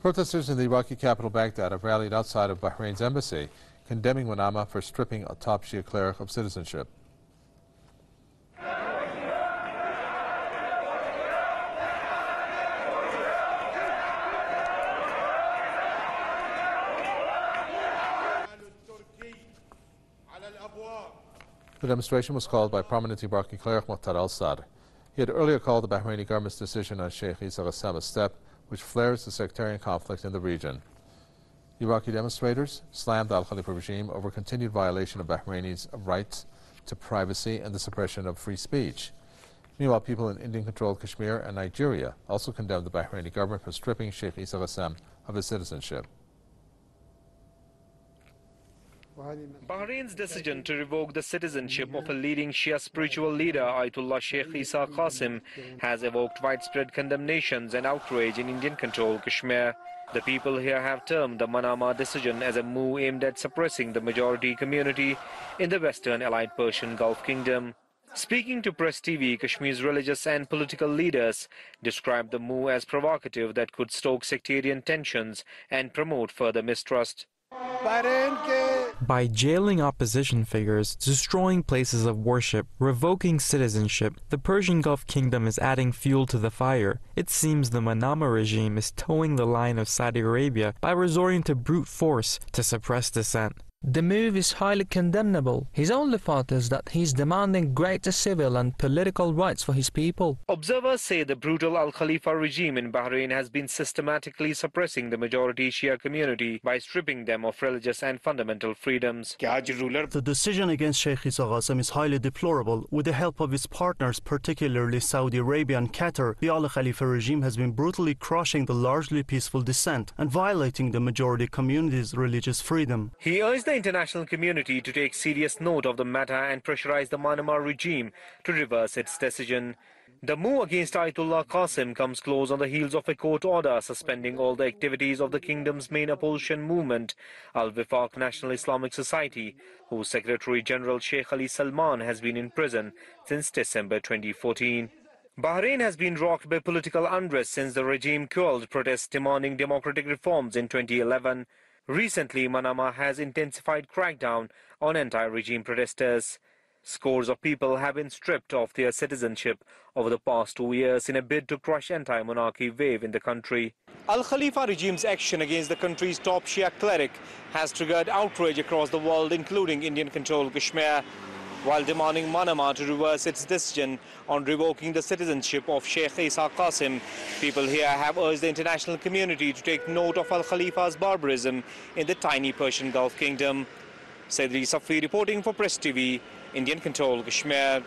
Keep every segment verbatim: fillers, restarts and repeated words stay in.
Protesters in the Iraqi capital Baghdad have rallied outside of Bahrain's embassy, condemning Manama for stripping a top Shia cleric of citizenship. The demonstration was called by prominent Iraqi cleric Muqtada al-Sadr. He had earlier called the Bahraini government's decision on Sheikh Isa Ghassem a step which flares the sectarian conflict in the region. Iraqi demonstrators slammed the Al-Khalifa regime over continued violation of Bahrainis' rights to privacy and the suppression of free speech. Meanwhile, people in Indian-controlled Kashmir and Nigeria also condemned the Bahraini government for stripping Sheikh Isa Ghassem of his citizenship. Bahrain's decision to revoke the citizenship of a leading Shia spiritual leader, Ayatollah Sheikh Isa Qasim, has evoked widespread condemnations and outrage in Indian-controlled Kashmir. The people here have termed the Manama decision as a move aimed at suppressing the majority community in the Western Allied Persian Gulf Kingdom. Speaking to Press T V, Kashmir's religious and political leaders described the move as provocative that could stoke sectarian tensions and promote further mistrust. By jailing opposition figures, destroying places of worship, revoking citizenship, the Persian Gulf Kingdom is adding fuel to the fire. It seems the Manama regime is towing the line of Saudi Arabia by resorting to brute force to suppress dissent. The move is highly condemnable. His only thought is that he is demanding greater civil and political rights for his people. Observers say the brutal Al-Khalifa regime in Bahrain has been systematically suppressing the majority Shia community by stripping them of religious and fundamental freedoms. The decision against Sheikh Isa Ghassem is highly deplorable. With the help of his partners, particularly Saudi Arabia and Qatar, the Al-Khalifa regime has been brutally crushing the largely peaceful dissent and violating the majority community's religious freedom. He urged the international community to take serious note of the matter and pressurize the Manama regime to reverse its decision. The move against Ayatollah Qasim comes close on the heels of a court order suspending all the activities of the kingdom's main opposition movement, Al-Wifaq National Islamic Society, whose Secretary General Sheikh Ali Salman has been in prison since December twenty fourteen. Bahrain has been rocked by political unrest since the regime quelled protests demanding democratic reforms in twenty eleven. Recently, Manama has intensified crackdown on anti-regime protesters. Scores of people have been stripped of their citizenship over the past two years in a bid to crush anti-monarchy wave in the country. Al-Khalifa regime's action against the country's top Shia cleric has triggered outrage across the world, including Indian-controlled Kashmir. While demanding Manama to reverse its decision on revoking the citizenship of Sheikh Isa Qasim, people here have urged the international community to take note of Al-Khalifa's barbarism in the tiny Persian Gulf Kingdom. Saidri Safi reporting for Press T V, Indian-controlled Kashmir.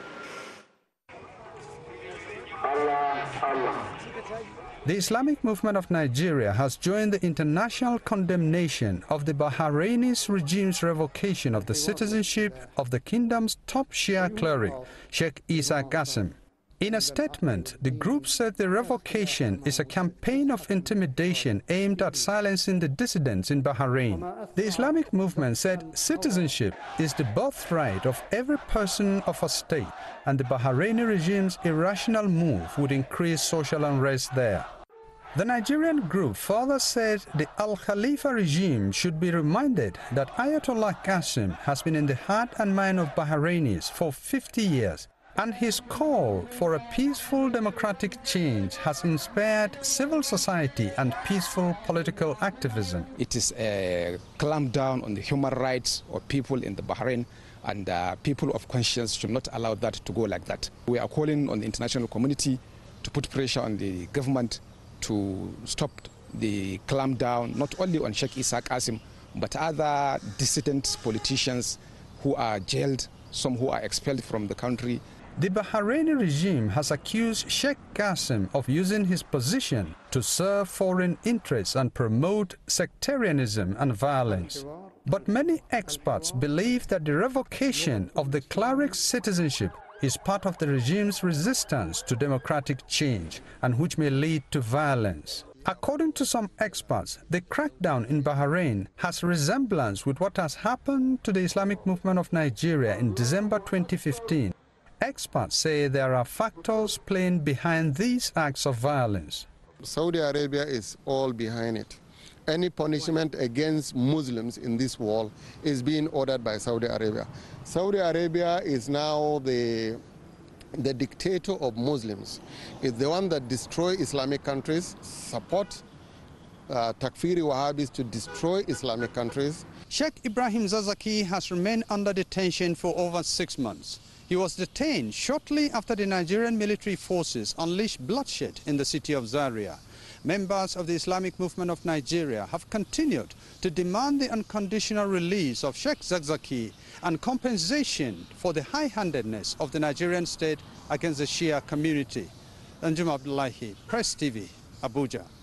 Allah, Allah. The Islamic Movement of Nigeria has joined the international condemnation of the Bahraini regime's revocation of the citizenship of the kingdom's top Shia cleric, Sheikh Isa Ghassem. In a statement, the group said the revocation is a campaign of intimidation aimed at silencing the dissidents in Bahrain. The Islamic movement said citizenship is the birthright of every person of a state, and the Bahraini regime's irrational move would increase social unrest there. The Nigerian group further said the Al-Khalifa regime should be reminded that Ayatollah Qasim has been in the heart and mind of Bahrainis for fifty years, and his call for a peaceful democratic change has inspired civil society and peaceful political activism. It is a clampdown on the human rights of people in the Bahrain, and uh, people of conscience should not allow that to go like that. We are calling on the international community to put pressure on the government to stop the clampdown, not only on Sheikh Isa Qasim, but other dissident politicians who are jailed, some who are expelled from the country. The Bahraini regime has accused Sheikh Qasim of using his position to serve foreign interests and promote sectarianism and violence. But many experts believe that the revocation of the cleric's citizenship is part of the regime's resistance to democratic change and which may lead to violence. According to some experts, the crackdown in Bahrain has resemblance with what has happened to the Islamic Movement of Nigeria in December twenty fifteen. Experts say there are factors playing behind these acts of violence. Saudi Arabia is all behind it. Any punishment against Muslims in this world is being ordered by Saudi Arabia. Saudi Arabia is now the, the dictator of Muslims. It's the one that destroys Islamic countries, support uh, Takfiri Wahhabis to destroy Islamic countries. Sheikh Ibrahim Zakzaki has remained under detention for over six months. He was detained shortly after the Nigerian military forces unleashed bloodshed in the city of Zaria. Members of the Islamic Movement of Nigeria have continued to demand the unconditional release of Sheikh Zakzaki and compensation for the high-handedness of the Nigerian state against the Shia community. Anjum Abdullahi, Press T V, Abuja.